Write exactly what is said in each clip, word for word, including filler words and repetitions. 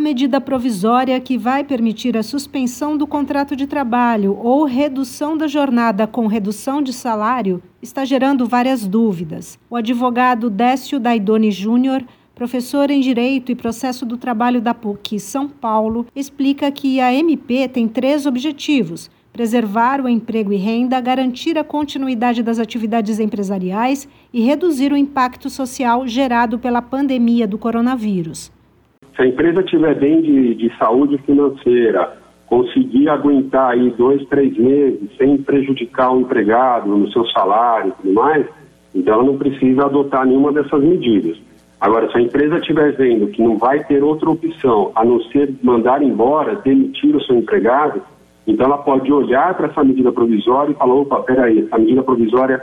medida provisória que vai permitir a suspensão do contrato de trabalho ou redução da jornada com redução de salário está gerando várias dúvidas. O advogado Décio Daidoni Júnior, professor em Direito e Processo do Trabalho da P U C São Paulo, explica que a M P tem três objetivos: preservar o emprego e renda, garantir a continuidade das atividades empresariais e reduzir o impacto social gerado pela pandemia do coronavírus. Se a empresa estiver bem de, de saúde financeira, conseguir aguentar aí dois, três meses sem prejudicar o empregado no seu salário e tudo mais, então ela não precisa adotar nenhuma dessas medidas. Agora, se a empresa estiver vendo que não vai ter outra opção a não ser mandar embora, demitir o seu empregado, então ela pode olhar para essa medida provisória e falar: opa, peraí, essa medida provisória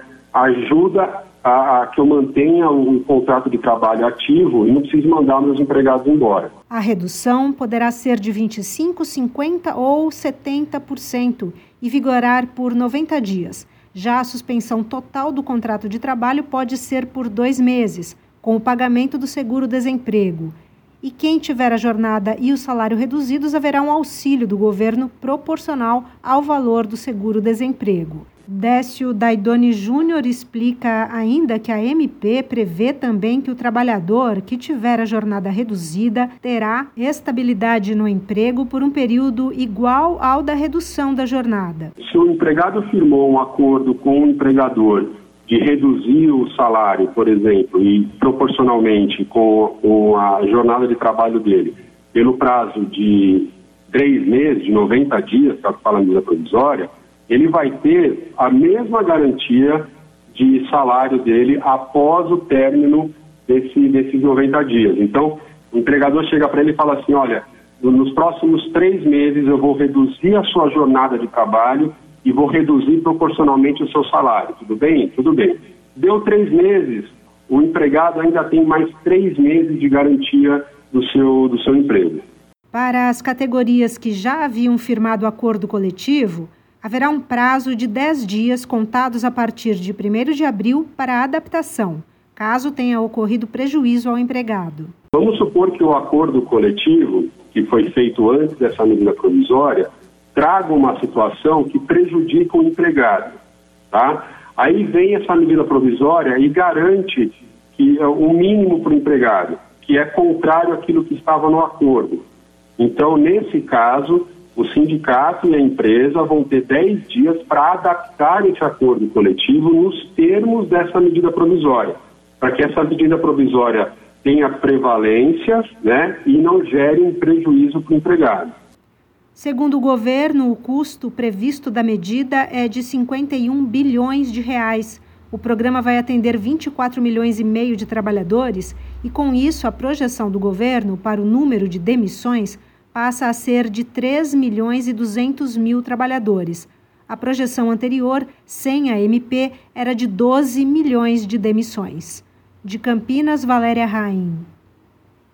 ajuda a, a que eu mantenha um contrato de trabalho ativo e não preciso mandar meus empregados embora. A redução poderá ser de vinte e cinco por cento, cinquenta por cento ou setenta por cento e vigorar por noventa dias. Já a suspensão total do contrato de trabalho pode ser por dois meses, com o pagamento do seguro-desemprego. E quem tiver a jornada e o salário reduzidos, haverá um auxílio do governo proporcional ao valor do seguro-desemprego. Décio Daidoni Júnior explica ainda que a M P prevê também que o trabalhador que tiver a jornada reduzida terá estabilidade no emprego por um período igual ao da redução da jornada. Se o empregado firmou um acordo com o empregador de reduzir o salário, por exemplo, e proporcionalmente com, com a jornada de trabalho dele, pelo prazo de três meses, de noventa dias, que é o que fala a medida provisória, ele vai ter a mesma garantia de salário dele após o término desse, desses noventa dias. Então, o empregador chega para ele e fala assim: olha, nos próximos três meses eu vou reduzir a sua jornada de trabalho e vou reduzir proporcionalmente o seu salário. Tudo bem? Tudo bem. Deu três meses, o empregado ainda tem mais três meses de garantia do seu, do seu emprego. Para as categorias que já haviam firmado acordo coletivo, haverá um prazo de dez dias contados a partir de primeiro de abril para a adaptação, caso tenha ocorrido prejuízo ao empregado. Vamos supor que o acordo coletivo, que foi feito antes dessa medida provisória, traga uma situação que prejudica o empregado, tá? Aí vem essa medida provisória e garante que é o mínimo para o empregado, que é contrário àquilo que estava no acordo. Então, nesse caso, o sindicato e a empresa vão ter dez dias para adaptar esse acordo coletivo nos termos dessa medida provisória, para que essa medida provisória tenha prevalência, né, e não gere um prejuízo para o empregado. Segundo o governo, o custo previsto da medida é de cinquenta e um bilhões de reais. O programa vai atender vinte e quatro milhões e meio de trabalhadores e, com isso, a projeção do governo para o número de demissões passa a ser de três milhões e duzentos mil trabalhadores. A projeção anterior, sem a M P, era de doze milhões de demissões. De Campinas, Valéria Raim.